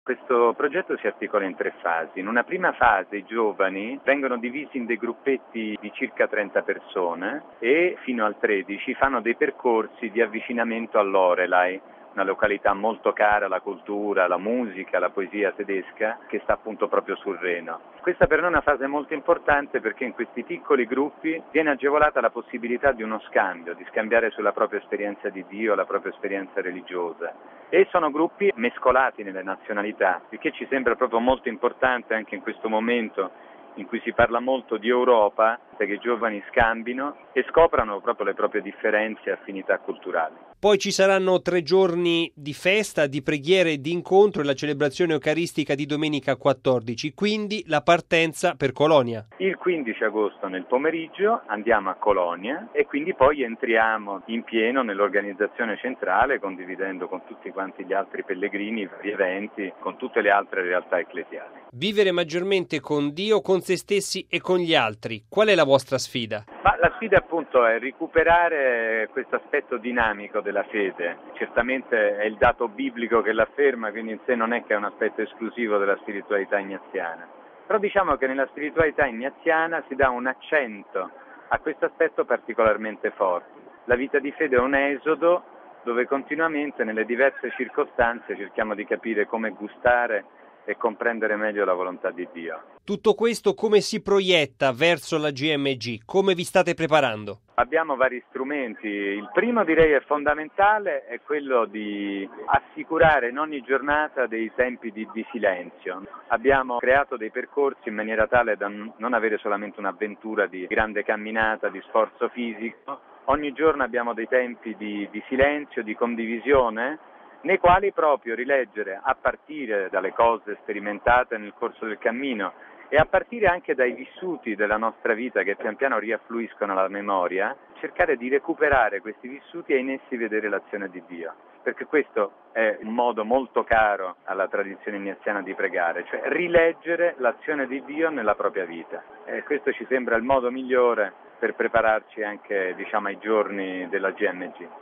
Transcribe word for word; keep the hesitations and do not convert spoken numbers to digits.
Questo progetto si articola in tre fasi. In una prima fase i giovani vengono divisi in dei gruppetti di circa trenta persone e fino al tredici fanno dei percorsi di avvicinamento all'Orelai, una località molto cara alla cultura, alla musica, alla poesia tedesca che sta appunto proprio sul Reno. Questa per noi è una fase molto importante perché in questi piccoli gruppi viene agevolata la possibilità di uno scambio, di scambiare sulla propria esperienza di Dio, la propria esperienza religiosa. E sono gruppi mescolati nelle nazionalità, il che ci sembra proprio molto importante anche in questo momento in cui si parla molto di Europa, che i giovani scambino e scoprano proprio le proprie differenze e affinità culturali. Poi ci saranno tre giorni di festa, di preghiere e di incontro e la celebrazione eucaristica di domenica quattordici, quindi la partenza per Colonia. Il quindici agosto nel pomeriggio andiamo a Colonia e quindi poi entriamo in pieno nell'organizzazione centrale condividendo con tutti quanti gli altri pellegrini, vari eventi, con tutte le altre realtà ecclesiali. Vivere maggiormente con Dio, con se stessi e con gli altri. Qual è la vostra sfida? Ma la sfida appunto è recuperare questo aspetto dinamico della fede. Certamente è il dato biblico che l'afferma, quindi in sé non è che è un aspetto esclusivo della spiritualità ignaziana. Però diciamo che nella spiritualità ignaziana si dà un accento a questo aspetto particolarmente forte. La vita di fede è un esodo dove continuamente nelle diverse circostanze cerchiamo di capire come gustare e comprendere meglio la volontà di Dio. Tutto questo come si proietta verso la G M G? Come vi state preparando? Abbiamo vari strumenti. Il primo direi è fondamentale, è quello di assicurare in ogni giornata dei tempi di, di silenzio. Abbiamo creato dei percorsi in maniera tale da non avere solamente un'avventura di grande camminata, di sforzo fisico. Ogni giorno abbiamo dei tempi di, di silenzio, di condivisione, nei quali proprio rileggere, a partire dalle cose sperimentate nel corso del cammino e a partire anche dai vissuti della nostra vita che pian piano riaffluiscono alla memoria, cercare di recuperare questi vissuti e in essi vedere l'azione di Dio. Perché questo è un modo molto caro alla tradizione ignaziana di pregare, cioè rileggere l'azione di Dio nella propria vita. E questo ci sembra il modo migliore per prepararci anche, diciamo, ai giorni della G M G.